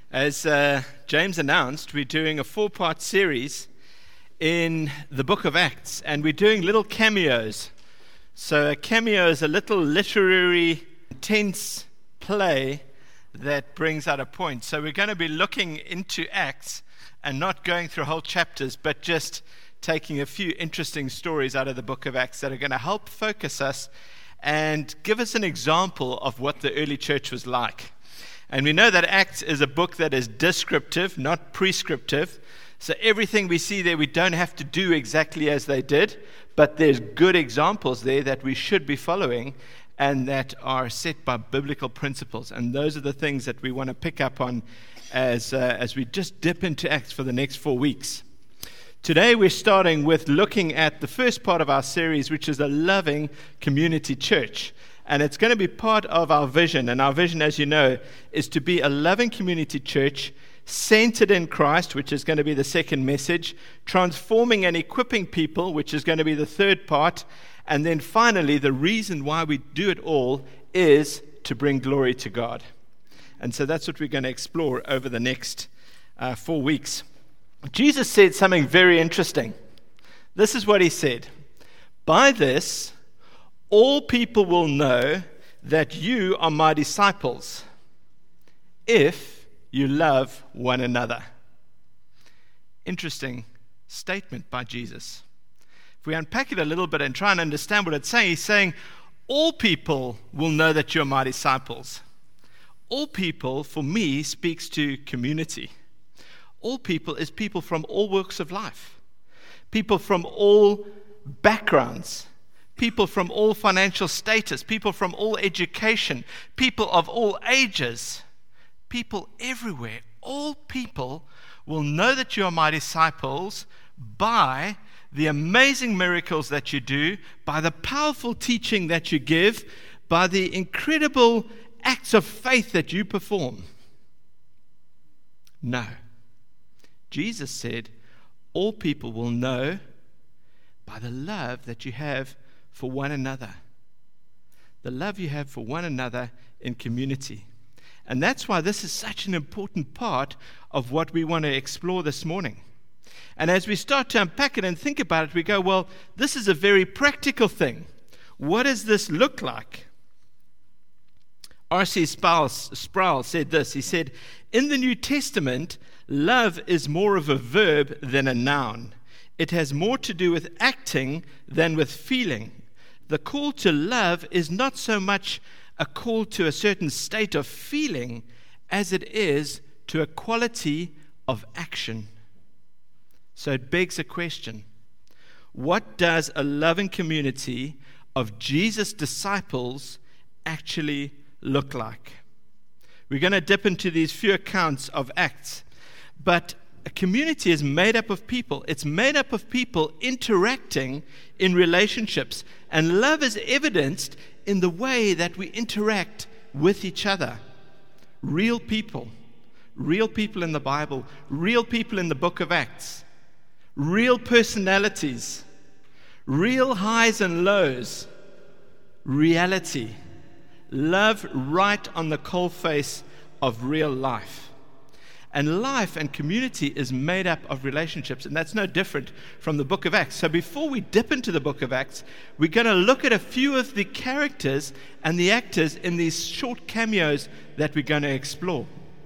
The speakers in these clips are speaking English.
As James announced, we're doing a 4-part series in the book of Acts, and we're doing little cameos. So a cameo is a little literary, intense play that brings out a point. So we're going to be looking into Acts and not going through whole chapters, but just taking a few interesting stories out of the book of Acts that are going to help focus us and give us an example of what the early church was like. And we know that Acts is a book that is descriptive, not prescriptive. So everything we see there, we don't have to do exactly as they did, but there's good examples there that we should be following and that are set by biblical principles. And those are the things that we want to pick up on as we just dip into Acts for the next 4 weeks. Today we're starting with looking at the first part of our series, which is a loving community church. And it's going to be part of our vision. And our vision, as you know, is to be a loving community church centered in Christ, which is going to be the second message, transforming and equipping people, which is going to be the third part. And then finally, the reason why we do it all is to bring glory to God. And so that's what we're going to explore over the next 4 weeks. Jesus said something very interesting. This is what he said. By this, all people will know that you are my disciples if you love one another. Interesting statement by Jesus. If we unpack it a little bit and try and understand what it's saying, he's saying, all people will know that you're my disciples. All people, for me, speaks to community. All people is people from all walks of life. People from all backgrounds. People from all financial status, people from all education, people of all ages, people everywhere. All people will know that you are my disciples by the amazing miracles that you do, by the powerful teaching that you give, by the incredible acts of faith that you perform. No. Jesus said, all people will know by the love that you have for one another. The love you have for one another in community. And that's why this is such an important part of what we want to explore this morning. And as we start to unpack it and think about it, we go, well, this is a very practical thing. What does this look like? R.C. Sproul said this. He said, in the New Testament, love is more of a verb than a noun. It has more to do with acting than with feeling. The call to love is not so much a call to a certain state of feeling as it is to a quality of action. So it begs a question. What does a loving community of Jesus' disciples actually look like? We're going to dip into these few accounts of Acts, but a community is made up of people. It's made up of people interacting in relationships. And love is evidenced in the way that we interact with each other. Real people in the Bible, real people in the book of Acts, real personalities, real highs and lows, reality. Love right on the coalface of real life. And life and community is made up of relationships, and that's no different from the book of Acts. So before we dip into the book of Acts, we're going to look at a few of the characters and the actors in these short cameos that we're going to explore.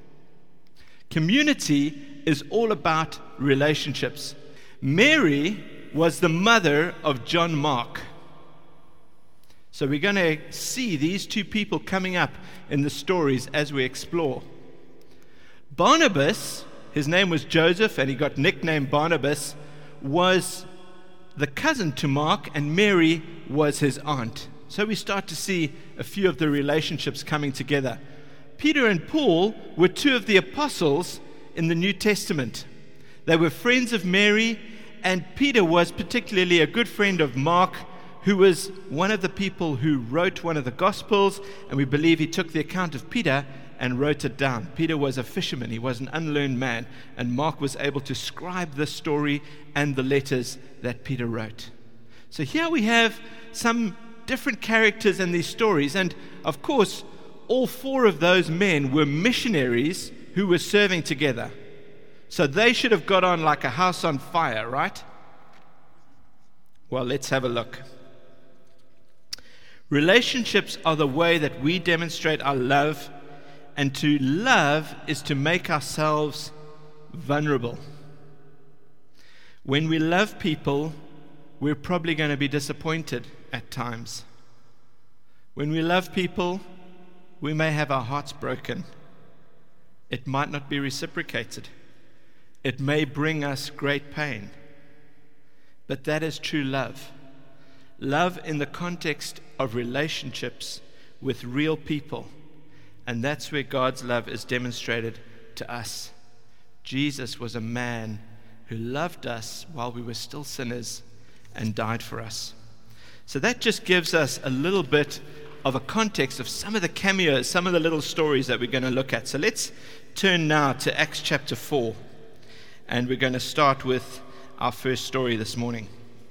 Community is all about relationships. Mary was the mother of John Mark. So we're going to see these two people coming up in the stories as we explore. Barnabas, his name was Joseph, and he got nicknamed Barnabas, was the cousin to Mark, and Mary was his aunt. So we start to see a few of the relationships coming together. Peter and Paul were two of the apostles in the New Testament. They were friends of Mary, and Peter was particularly a good friend of Mark, who was one of the people who wrote one of the Gospels, and we believe he took the account of Peter and wrote it down. Peter was a fisherman. He was an unlearned man, and Mark was able to scribe the story and the letters that Peter wrote. So here we have some different characters in these stories, and of course, all 4 of those men were missionaries who were serving together. So they should have got on like a house on fire, right? Well, let's have a look. Relationships are the way that we demonstrate our love, and to love is to make ourselves vulnerable. When we love people, we're probably going to be disappointed at times. When we love people, we may have our hearts broken. It might not be reciprocated. It may bring us great pain. But that is true love. Love in the context of relationships with real people. And that's where God's love is demonstrated to us. Jesus was a man who loved us while we were still sinners and died for us. So that just gives us a little bit of a context of some of the cameos, some of the little stories that we're going to look at. So let's turn now to Acts chapter 4. And we're going to start with our first story this morning.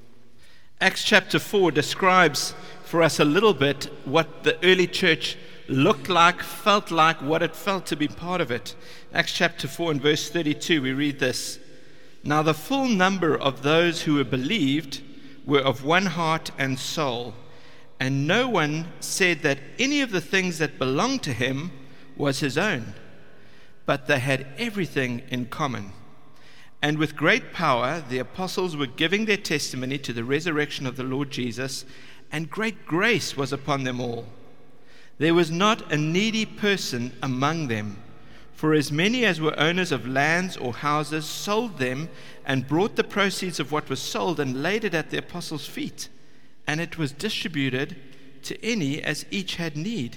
Acts chapter 4 describes for us a little bit what the early church looked like, felt like, what it felt to be part of it. Acts chapter 4 and verse 32, we read this. Now the full number of those who were believed were of one heart and soul, and no one said that any of the things that belonged to him was his own, but they had everything in common. And with great power the apostles were giving their testimony to the resurrection of the Lord Jesus, and great grace was upon them all. There was not a needy person among them. For as many as were owners of lands or houses sold them and brought the proceeds of what was sold and laid it at the apostles' feet, and it was distributed to any as each had need.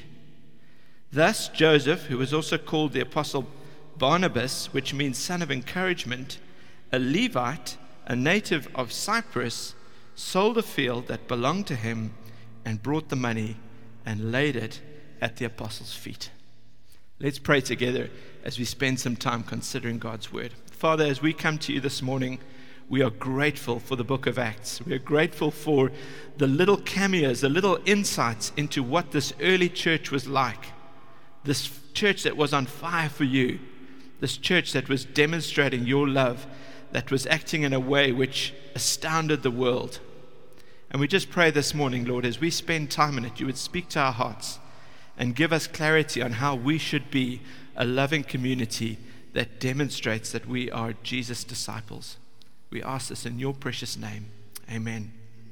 Thus Joseph, who was also called the apostle Barnabas, which means son of encouragement, a Levite, a native of Cyprus, sold a field that belonged to him and brought the money and laid it at the apostles' feet. Let's pray together as we spend some time considering God's word. Father, as we come to you this morning, we are grateful for the book of Acts. We are grateful for the little cameos, the little insights into what this early church was like. This church that was on fire for you. This church that was demonstrating your love, that was acting in a way which astounded the world. And we just pray this morning, Lord, as we spend time in it, you would speak to our hearts and give us clarity on how we should be a loving community that demonstrates that we are Jesus' disciples. We ask this in your precious name. Amen.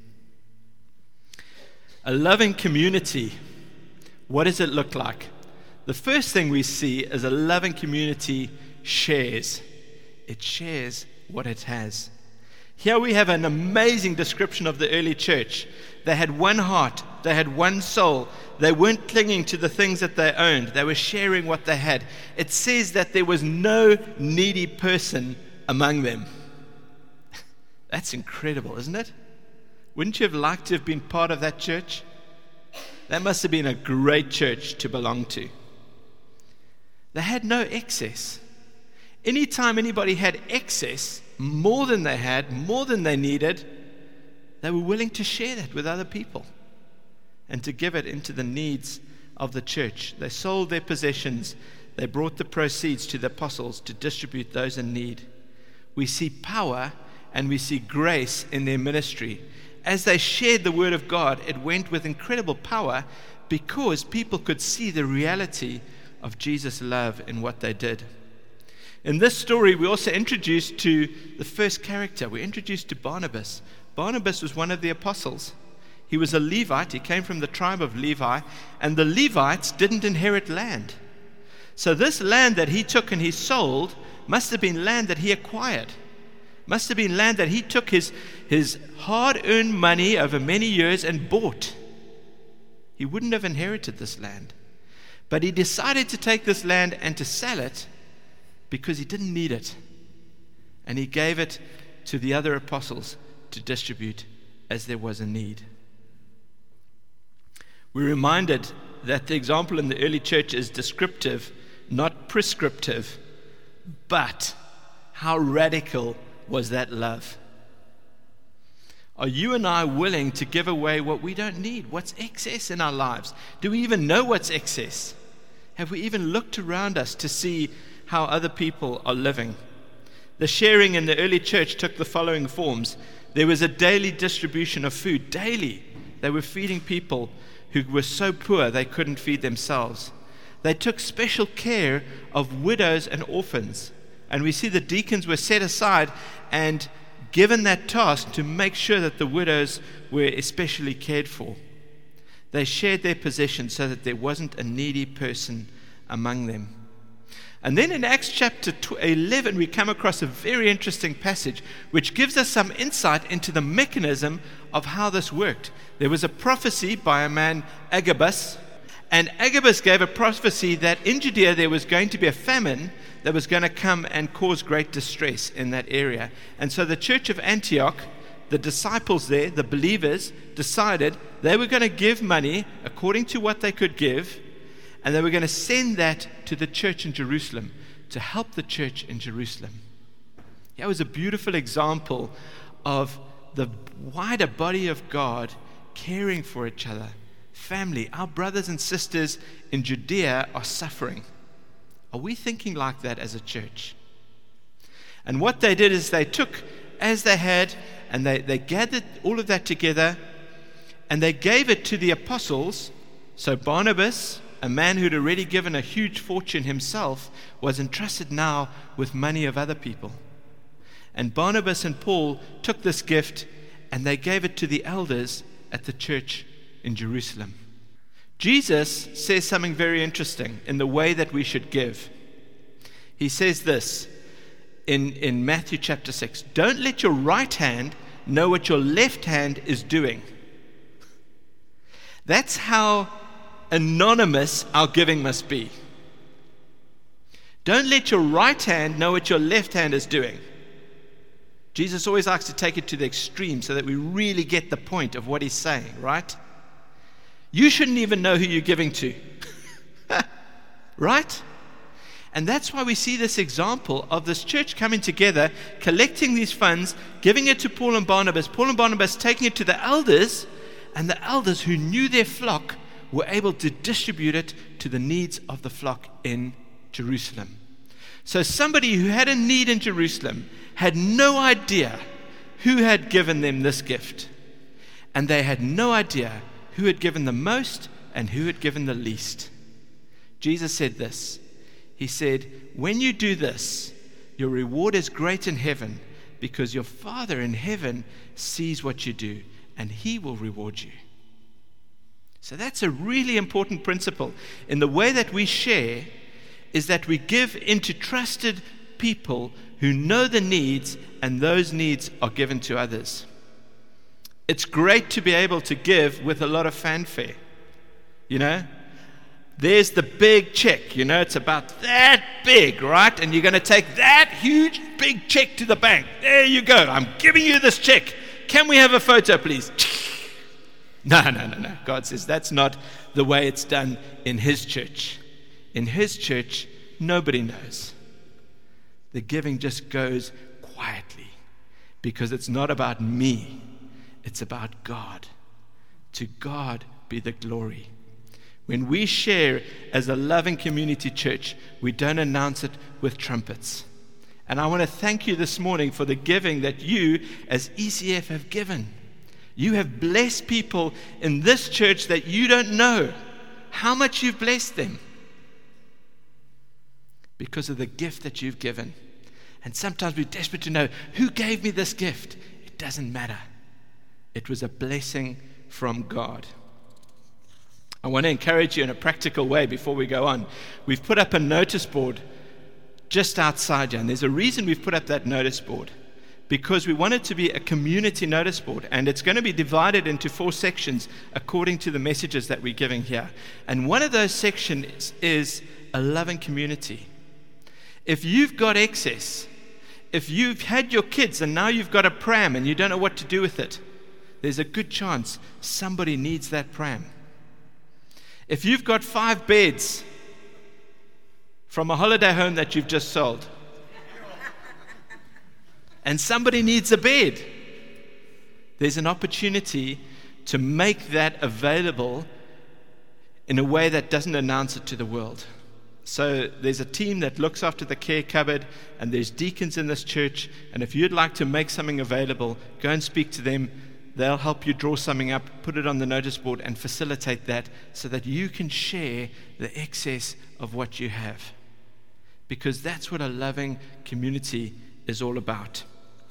A loving community, what does it look like? The first thing we see is a loving community shares. It shares what it has. Here we have an amazing description of the early church. They had one heart. They had one soul. They weren't clinging to the things that they owned. They were sharing what they had. It says that there was no needy person among them. That's incredible, isn't it? Wouldn't you have liked to have been part of that church? That must have been a great church to belong to. They had no excess. Anytime anybody had excess, more than they had, more than they needed, they were willing to share that with other people and to give it into the needs of the church. They sold their possessions. They brought the proceeds to the apostles to distribute those in need. We see power and we see grace in their ministry. As they shared the word of God, it went with incredible power because people could see the reality of Jesus' love in what they did. In this story, we're also introduced to the first character. We're introduced to Barnabas. Barnabas was one of the apostles. He was a Levite. He came from the tribe of Levi, and the Levites didn't inherit land. So this land that he took and he sold must have been land that he acquired. Must have been land that he took his hard-earned money over many years and bought. He wouldn't have inherited this land. But he decided to take this land and to sell it because he didn't need it. And he gave it to the other apostles to distribute as there was a need. We're reminded that the example in the early church is descriptive, not prescriptive. But how radical was that love? Are you and I willing to give away what we don't need? What's excess in our lives? Do we even know what's excess? Have we even looked around us to see how other people are living. The sharing in the early church took the following forms. There was a daily distribution of food. Daily. They were feeding people who were so poor they couldn't feed themselves. They took special care of widows and orphans. And we see the deacons were set aside and given that task to make sure that the widows were especially cared for. They shared their possessions so that there wasn't a needy person among them. And then in Acts chapter 11, we come across a very interesting passage which gives us some insight into the mechanism of how this worked. There was a prophecy by a man, Agabus, and Agabus gave a prophecy that in Judea there was going to be a famine that was going to come and cause great distress in that area. And so the church of Antioch, the disciples there, the believers, decided they were going to give money according to what they could give, and they were going to send that to the church in Jerusalem to help the church in Jerusalem. That was a beautiful example of the wider body of God caring for each other. Family, our brothers and sisters in Judea are suffering. Are we thinking like that as a church? And what they did is they took as they had, and they gathered all of that together, and they gave it to the apostles. So Barnabas, a man who'd already given a huge fortune himself, was entrusted now with money of other people. And Barnabas and Paul took this gift and they gave it to the elders at the church in Jerusalem. Jesus says something very interesting in the way that we should give. He says this in Matthew chapter 6, "Don't let your right hand know what your left hand is doing." That's how anonymous our giving must be. Don't let your right hand know what your left hand is doing. Jesus always likes to take it to the extreme so that we really get the point of what he's saying, right? You shouldn't even know who you're giving to. Right? And that's why we see this example of this church coming together, collecting these funds, giving it to Paul and Barnabas taking it to the elders, and the elders who knew their flock were able to distribute it to the needs of the flock in Jerusalem. So somebody who had a need in Jerusalem had no idea who had given them this gift. And they had no idea who had given the most and who had given the least. Jesus said this. He said, "When you do this, your reward is great in heaven, because your Father in heaven sees what you do, and he will reward you." So that's a really important principle in the way that we share, is that we give into trusted people who know the needs, and those needs are given to others. It's great to be able to give with a lot of fanfare. You know, there's the big check, you know, it's about that big, right? And you're going to take that huge, big check to the bank. There you go. I'm giving you this check. Can we have a photo, please? No. God says that's not the way it's done in his church. In his church, nobody knows. The giving just goes quietly because it's not about me. It's about God. To God be the glory. When we share as a loving community church, we don't announce it with trumpets. And I want to thank you this morning for the giving that you as ECF have given. You have blessed people in this church that you don't know how much you've blessed them because of the gift that you've given. And sometimes we're desperate to know who gave me this gift. It doesn't matter. It was a blessing from God. I want to encourage you in a practical way before we go on. We've put up a notice board just outside here, and there's a reason we've put up that notice board. Because we want it to be a community notice board, and it's going to be divided into 4 sections according to the messages that we're giving here. And one of those sections is a loving community. If you've got excess, if you've had your kids and now you've got a pram and you don't know what to do with it, there's a good chance somebody needs that pram. If you've got 5 beds from a holiday home that you've just sold, and somebody needs a bed, there's an opportunity to make that available in a way that doesn't announce it to the world. So there's a team that looks after the care cupboard, and there's deacons in this church, and if you'd like to make something available, go and speak to them. They'll help you draw something up, put it on the notice board, and facilitate that so that you can share the excess of what you have. Because that's what a loving community is all about.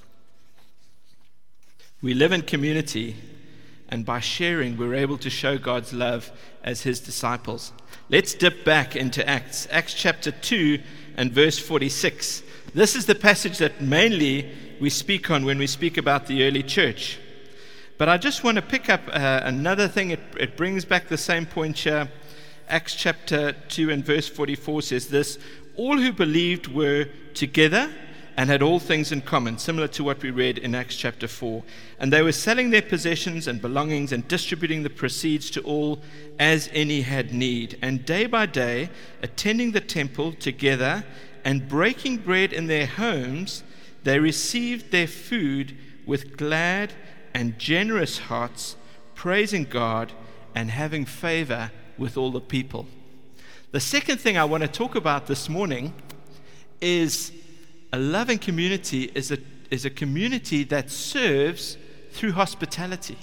We live in community, and by sharing, we're able to show God's love as His disciples. Let's dip back into Acts chapter 2 and verse 46. This is the passage that mainly we speak on when we speak about the early church. But I just want to pick up another thing. It brings back the same point here. Acts chapter 2 and verse 44 says this: all who believed were together and had all things in common, similar to what we read in Acts chapter 4. And they were selling their possessions and belongings and distributing the proceeds to all as any had need. And day by day, attending the temple together and breaking bread in their homes, they received their food with glad and generous hearts, praising God and having favor with all the people. The second thing I want to talk about this morning is a loving community is a community that serves through hospitality.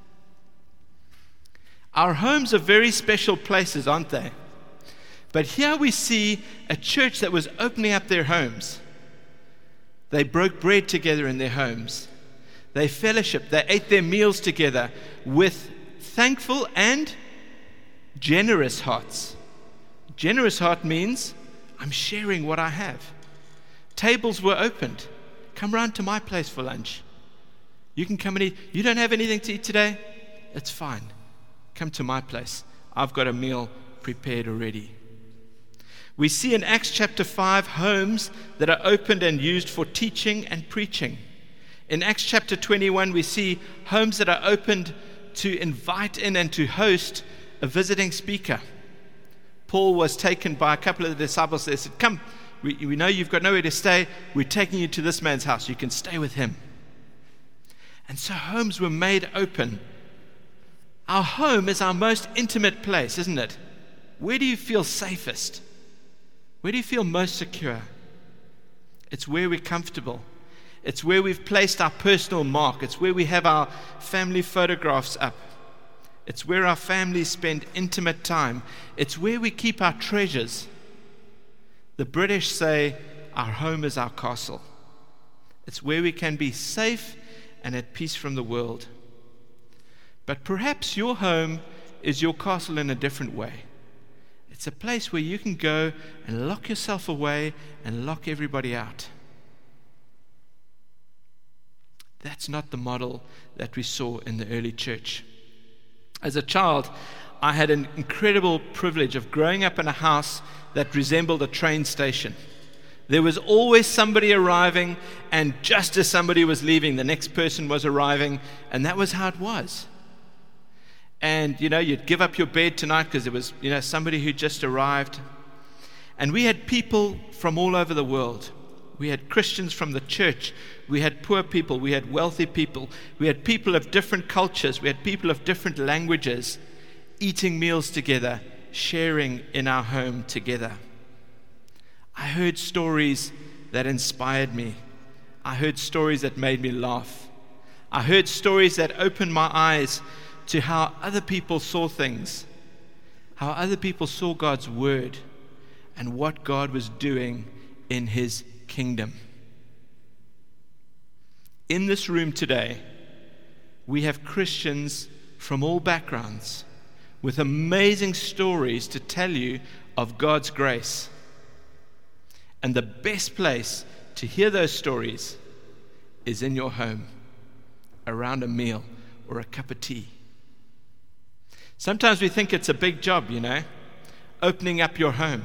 Our homes are very special places, aren't they? But here we see a church that was opening up their homes. They broke bread together in their homes. They fellowshiped. They ate their meals together with thankful and generous hearts. Generous heart means I'm sharing what I have. Tables were opened. Come round to my place for lunch. You can come and eat. You don't have anything to eat today? It's fine. Come to my place. I've got a meal prepared already. We see in Acts chapter 5 homes that are opened and used for teaching and preaching. In Acts chapter 21, we see homes that are opened to invite in and to host a visiting speaker. Paul was taken by a couple of the disciples. They said, come, we know you've got nowhere to stay. We're taking you to this man's house. You can stay with him. And so homes were made open. Our home is our most intimate place, isn't it? Where do you feel safest? Where do you feel most secure? It's where we're comfortable. It's where we've placed our personal mark. It's where we have our family photographs up. It's where our families spend intimate time. It's where we keep our treasures. The British say our home is our castle. It's where we can be safe and at peace from the world. But perhaps your home is your castle in a different way. It's a place where you can go and lock yourself away and lock everybody out. That's not the model that we saw in the early church. As a child, I had an incredible privilege of growing up in a house that resembled a train station. There was always somebody arriving, and just as somebody was leaving, the next person was arriving, and that was how it was. And, you'd give up your bed tonight because there was, somebody who just arrived. And we had people from all over the world. We had Christians from the church. We had poor people. We had wealthy people. We had people of different cultures. We had people of different languages eating meals together, sharing in our home together. I heard stories that inspired me. I heard stories that made me laugh. I heard stories that opened my eyes to how other people saw things, how other people saw God's word and what God was doing in His kingdom. In this room today, we have Christians from all backgrounds with amazing stories to tell you of God's grace. And the best place to hear those stories is in your home, around a meal or a cup of tea. Sometimes we think it's a big job, opening up your home.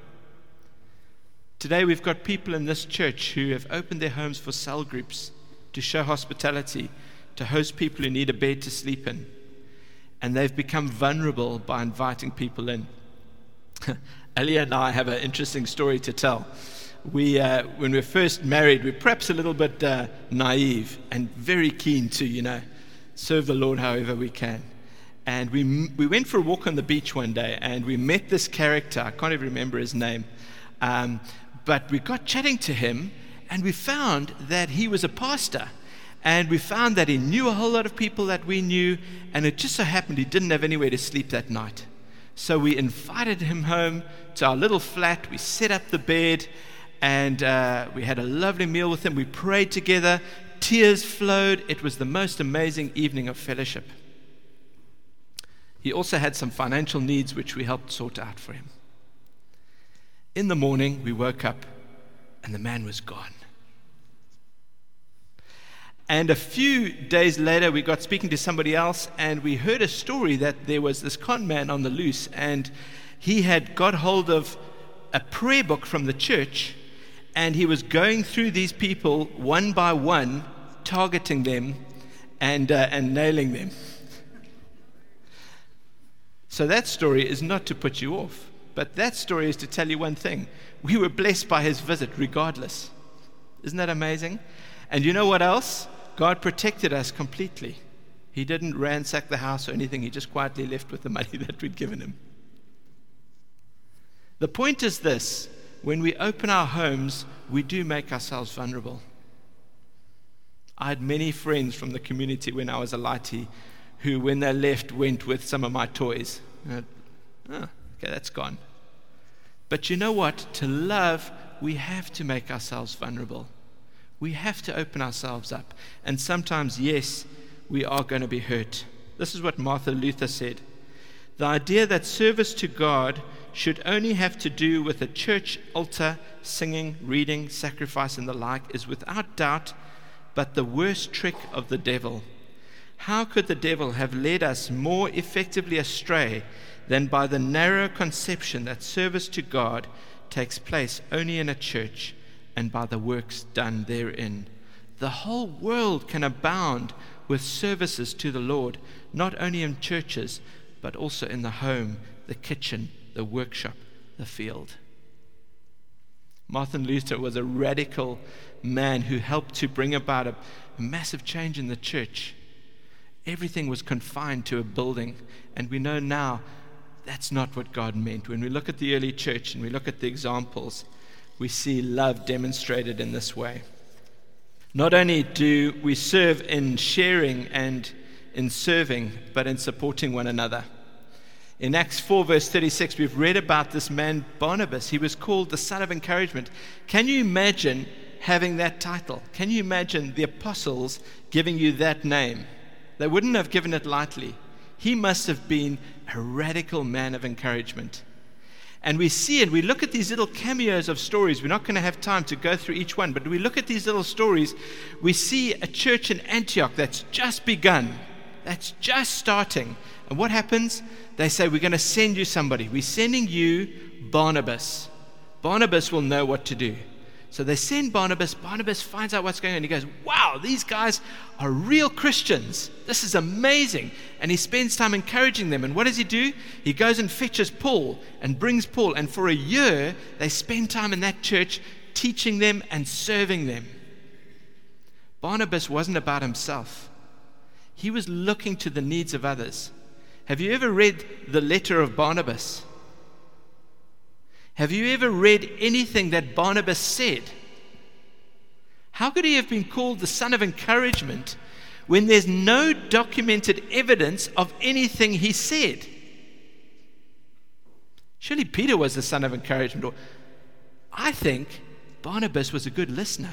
Today we've got people in this church who have opened their homes for cell groups, to show hospitality, to host people who need a bed to sleep in. And they've become vulnerable by inviting people in. Elia and I have an interesting story to tell. When we were first married, we were perhaps a little bit naive and very keen to, serve the Lord however we can. And we went for a walk on the beach one day, and we met this character. I can't even remember his name. But we got chatting to him, and we found that he was a pastor. And we found that he knew a whole lot of people that we knew, and it just so happened he didn't have anywhere to sleep that night. So we invited him home to our little flat. We set up the bed, and we had a lovely meal with him. We prayed together. Tears flowed. It was the most amazing evening of fellowship. He also had some financial needs which we helped sort out for him. In the morning, we woke up, and the man was gone. And a few days later, we got speaking to somebody else, and we heard a story that there was this con man on the loose, and he had got hold of a prayer book from the church, and he was going through these people one by one, targeting them and nailing them. So that story is not to put you off, but that story is to tell you one thing. We were blessed by his visit regardless. Isn't that amazing? And you know what else? God protected us completely. He didn't ransack the house or anything. He just quietly left with the money that we'd given him. The point is this: when we open our homes, we do make ourselves vulnerable. I had many friends from the community when I was a lightie who, when they left, went with some of my toys. Okay, that's gone. But you know what? To love, we have to make ourselves vulnerable. We have to open ourselves up. And sometimes, yes, we are going to be hurt. This is what Martin Luther said. The idea that service to God should only have to do with a church altar, singing, reading, sacrifice, and the like is without doubt but the worst trick of the devil. How could the devil have led us more effectively astray than by the narrow conception that service to God takes place only in a church and by the works done therein? The whole world can abound with services to the Lord, not only in churches, but also in the home, the kitchen, the workshop, the field. Martin Luther was a radical man who helped to bring about a massive change in the church. Everything was confined to a building, and we know now that's not what God meant. When we look at the early church and we look at the examples, we see love demonstrated in this way. Not only do we serve in sharing and in serving, but in supporting one another. In Acts 4, verse 36, we've read about this man Barnabas. He was called the son of encouragement. Can you imagine having that title? Can you imagine the apostles giving you that name? They wouldn't have given it lightly. He must have been a radical man of encouragement. And we see it, we look at these little cameos of stories. We're not going to have time to go through each one, but we look at these little stories. We see a church in Antioch that's just begun, that's just starting. And what happens? They say, we're going to send you somebody. We're sending you Barnabas. Barnabas will know what to do. So they send Barnabas. Barnabas finds out what's going on. He goes, wow, these guys are real Christians. This is amazing. And he spends time encouraging them. And what does he do? He goes and fetches Paul and brings Paul. And for a year, they spend time in that church teaching them and serving them. Barnabas wasn't about himself. He was looking to the needs of others. Have you ever read the letter of Barnabas? Have you ever read anything that Barnabas said? How could he have been called the son of encouragement when there's no documented evidence of anything he said? Surely Peter was the son of encouragement. Or I think Barnabas was a good listener.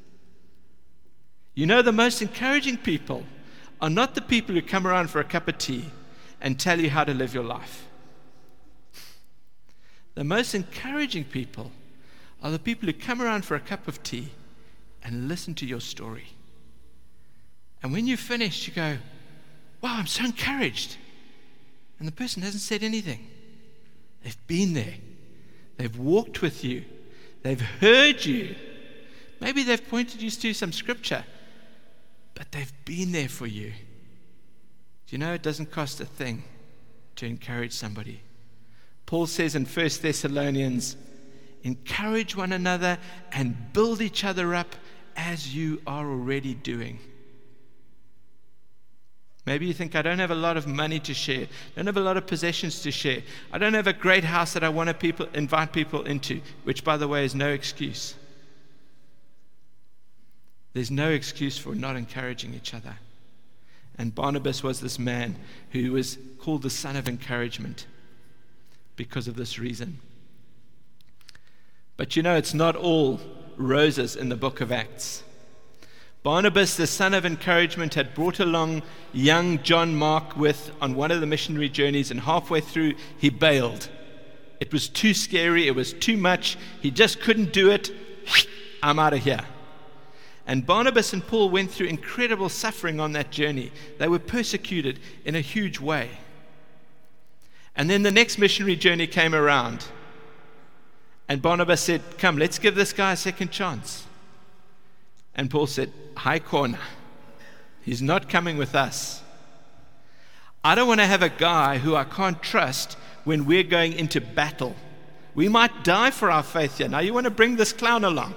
You know, the most encouraging people are not the people who come around for a cup of tea and tell you how to live your life. The most encouraging people are the people who come around for a cup of tea and listen to your story. And when you've finished, you go, wow, I'm so encouraged. And the person hasn't said anything. They've been there. They've walked with you. They've heard you. Maybe they've pointed you to some scripture, but they've been there for you. Do you know it doesn't cost a thing to encourage somebody? Paul says in 1 Thessalonians, encourage one another and build each other up as you are already doing. Maybe you think, I don't have a lot of money to share. I don't have a lot of possessions to share. I don't have a great house that I want to invite people into, which, by the way, is no excuse. There's no excuse for not encouraging each other. And Barnabas was this man who was called the son of encouragement because of this reason. But you know, it's not all roses in the book of Acts. Barnabas, the son of encouragement, had brought along young John Mark on one of the missionary journeys, and halfway through he bailed. It was too scary, it was too much, he just couldn't do it. I'm out of here. And Barnabas and Paul went through incredible suffering on that journey. They were persecuted in a huge way. And then the next missionary journey came around. And Barnabas said, come, let's give this guy a second chance. And Paul said, high corner. He's not coming with us. I don't want to have a guy who I can't trust when we're going into battle. We might die for our faith here. Now you want to bring this clown along.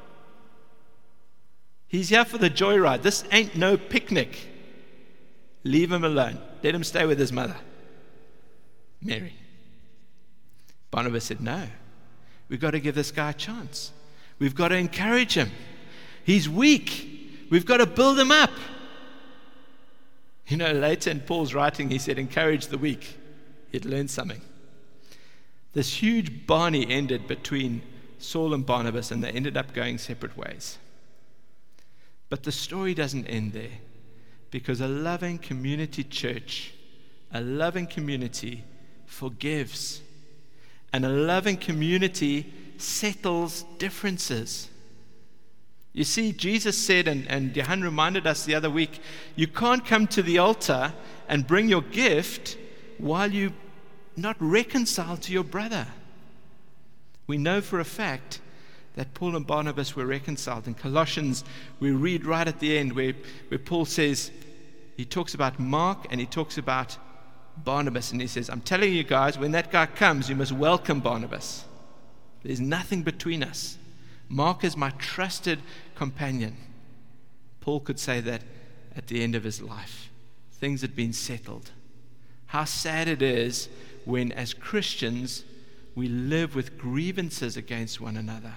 He's here for the joyride. This ain't no picnic. Leave him alone. Let him stay with his mother, Mary. Barnabas said, no. We've got to give this guy a chance. We've got to encourage him. He's weak. We've got to build him up. You know, later in Paul's writing, he said, encourage the weak. He'd learned something. This huge Barney ended between Saul and Barnabas, and they ended up going separate ways. But the story doesn't end there, because a loving community church, a loving community forgives, and a loving community settles differences. You see, Jesus said, and Johan reminded us the other week, you can't come to the altar and bring your gift while you're not reconciled to your brother. We know for a fact that Paul and Barnabas were reconciled. In Colossians, we read right at the end where Paul says, he talks about Mark and he talks about Barnabas, and he says, I'm telling you guys, when that guy comes, you must welcome Barnabas. There's nothing between us. Mark is my trusted companion. Paul could say that at the end of his life. Things had been settled. How sad it is when, as Christians, we live with grievances against one another.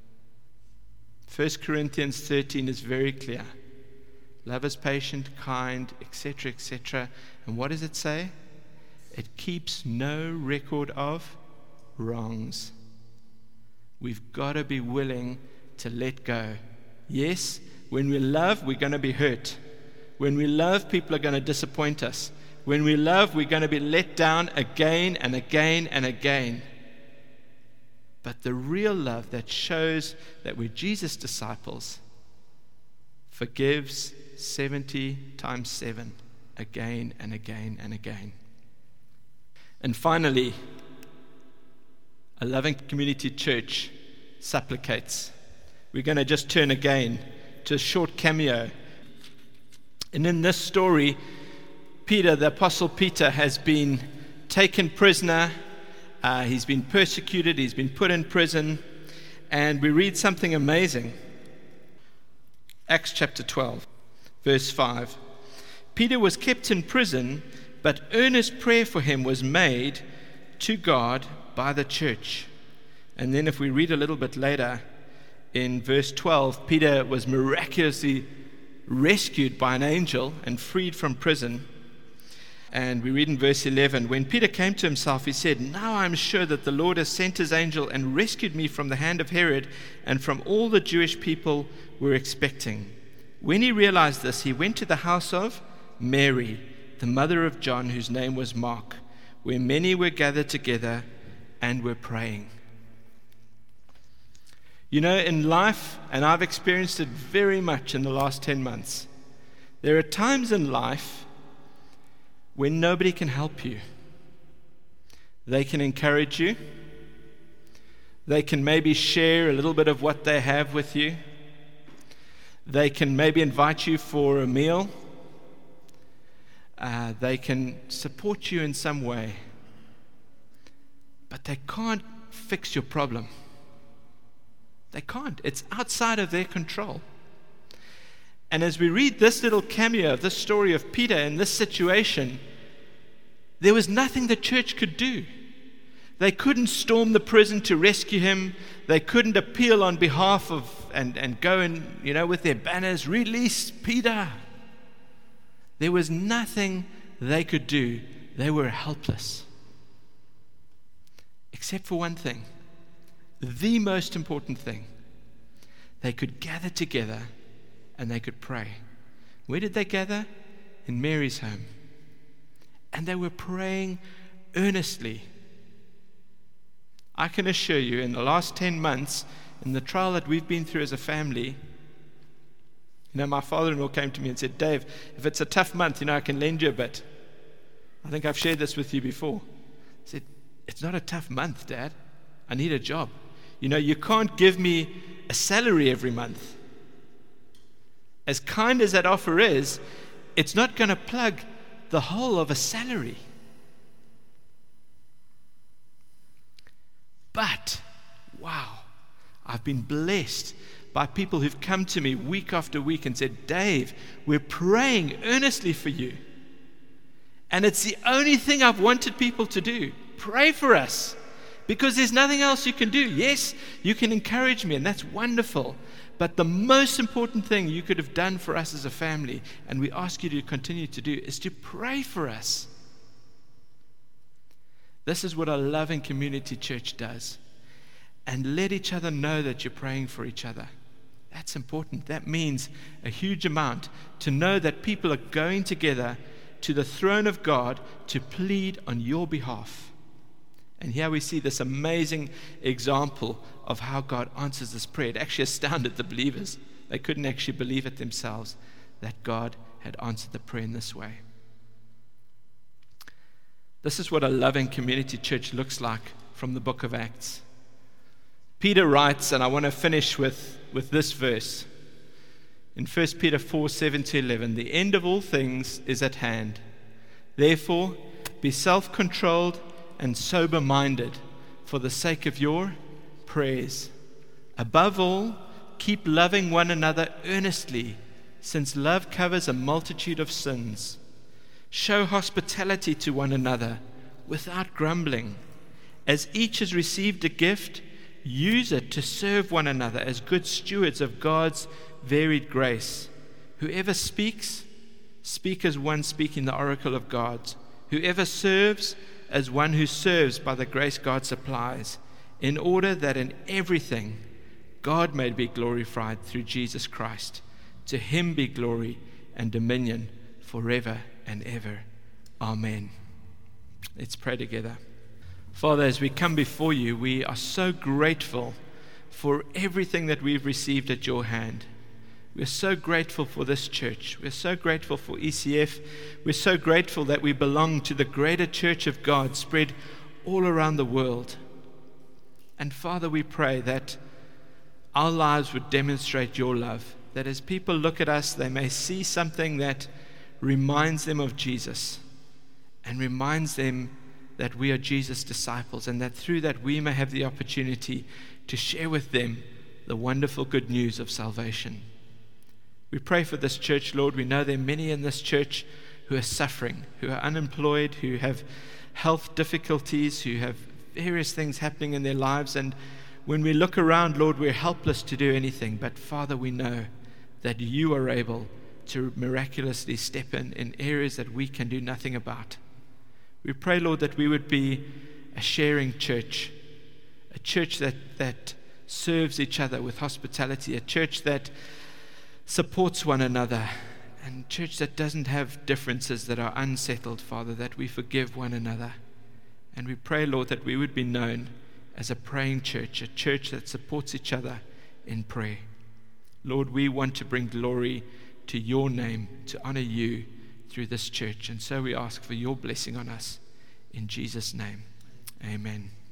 1 Corinthians 13 is very clear. Love is patient, kind, etc., etc. And what does it say? It keeps no record of wrongs. We've got to be willing to let go. Yes, when we love, we're going to be hurt. When we love, people are going to disappoint us. When we love, we're going to be let down again and again and again. But the real love that shows that we're Jesus' disciples forgives 70 times 7 again and again and again. And finally, a loving community church supplicates. We're going to just turn again to a short cameo. And in this story, Peter, the Apostle Peter, has been taken prisoner. He's been persecuted. He's been put in prison. And we read something amazing. Acts chapter 12, verse 5. Peter was kept in prison, but earnest prayer for him was made to God by the church. And then if we read a little bit later, in verse 12, Peter was miraculously rescued by an angel and freed from prison. And we read in verse 11, when Peter came to himself, he said, now I am sure that the Lord has sent his angel and rescued me from the hand of Herod and from all the Jewish people were expecting. When he realized this, he went to the house of Mary, the mother of John, whose name was Mark, where many were gathered together and were praying. You know, in life, and I've experienced it very much in the last 10 months, there are times in life when nobody can help you. They can encourage you. They can maybe share a little bit of what they have with you. They can maybe invite you for a meal. They can support you in some way. But they can't fix your problem. They can't. It's outside of their control. And as we read this little cameo of this story of Peter in this situation, there was nothing the church could do. They couldn't storm the prison to rescue him. They couldn't appeal on behalf of and go and, with their banners, release Peter. There was nothing they could do. They were helpless. Except for one thing, the most important thing. They could gather together and they could pray. Where did they gather? In Mary's home. And they were praying earnestly. I can assure you, in the last 10 months, in the trial that we've been through as a family, my father-in-law came to me and said, Dave, if it's a tough month, I can lend you a bit. I think I've shared this with you before. I said, it's not a tough month, Dad. I need a job. You can't give me a salary every month. As kind as that offer is, it's not going to plug the whole of a salary. But, wow, I've been blessed by people who've come to me week after week and said, Dave, we're praying earnestly for you. And it's the only thing I've wanted people to do. Pray for us. Because there's nothing else you can do. Yes, you can encourage me, and that's wonderful. But the most important thing you could have done for us as a family, and we ask you to continue to do, is to pray for us. This is what a loving community church does. And let each other know that you're praying for each other. That's important. That means a huge amount to know that people are going together to the throne of God to plead on your behalf. And here we see this amazing example of how God answers this prayer. It actually astounded the believers. They couldn't actually believe it themselves that God had answered the prayer in this way. This is what a loving community church looks like from the book of Acts. Peter writes, and I want to finish with this verse. In 1 Peter 4:7-11, the end of all things is at hand. Therefore, be self-controlled and sober-minded for the sake of your prayers. Above all, keep loving one another earnestly, since love covers a multitude of sins. Show hospitality to one another without grumbling. As each has received a gift, use it to serve one another as good stewards of God's varied grace. Whoever speaks, speak as one speaking the oracle of God. Whoever serves, as one who serves by the grace God supplies, in order that in everything God may be glorified through Jesus Christ. To him be glory and dominion forever and ever. Amen. Let's pray together. Father, as we come before you, we are so grateful for everything that we've received at your hand. We're so grateful for this church. We're so grateful for ECF. We're so grateful that we belong to the greater church of God spread all around the world. And Father, we pray that our lives would demonstrate your love, that as people look at us, they may see something that reminds them of Jesus and reminds them that we are Jesus' disciples, and that through that we may have the opportunity to share with them the wonderful good news of salvation. We pray for this church, Lord. We know there are many in this church who are suffering, who are unemployed, who have health difficulties, who have various things happening in their lives. And when we look around, Lord, we're helpless to do anything. But Father, we know that you are able to miraculously step in areas that we can do nothing about. We pray, Lord, that we would be a sharing church, a church that serves each other with hospitality, a church that supports one another, and a church that doesn't have differences that are unsettled, Father, that we forgive one another. And we pray, Lord, that we would be known as a praying church, a church that supports each other in prayer. Lord, we want to bring glory to your name, to honor you through this church. And so we ask for your blessing on us. In Jesus' name, amen.